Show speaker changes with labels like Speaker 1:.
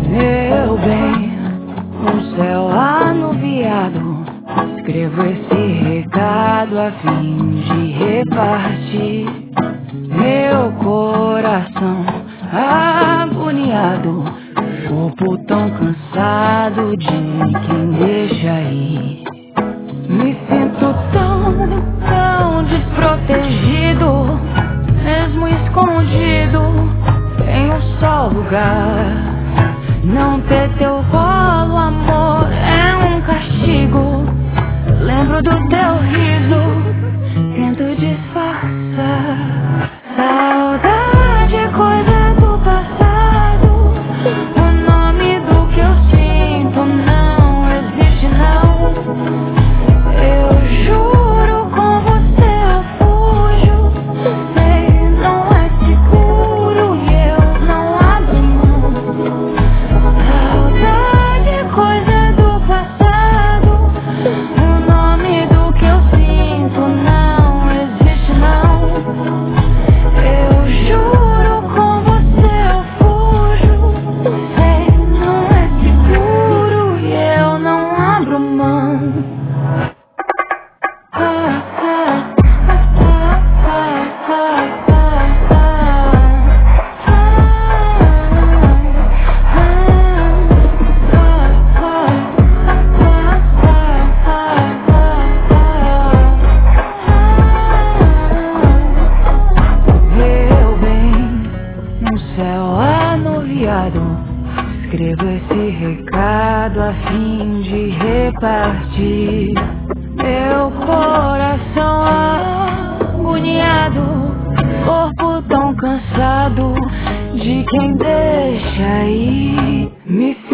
Speaker 1: Meu bem, um céu anuviado, escrevo esse recado a fim de repartir. Meu coração agoniado, corpo tão cansado de quem deixa ir. Me sinto tão desprotegido, mesmo escondido em um só lugar. Não ter teu colo, amor, é um castigo. Lembro do teu riso, tento disfarçar. Saudade é coisa do passado. O nome do que eu sinto não existe, não. Eu juro, com você eu fujo. Sei, não é seguro e eu não abro mão. Saudade é coisa do passado. O nome do que eu sinto não existe, não. Eu juro, com você eu fujo. Sei, não é seguro e eu não abro mão. Meu bem, num céu anuviado, escrevo esse recado a fim de repartir. Meu coração agoniado, corpo tão cansado de quem deixa ir. Me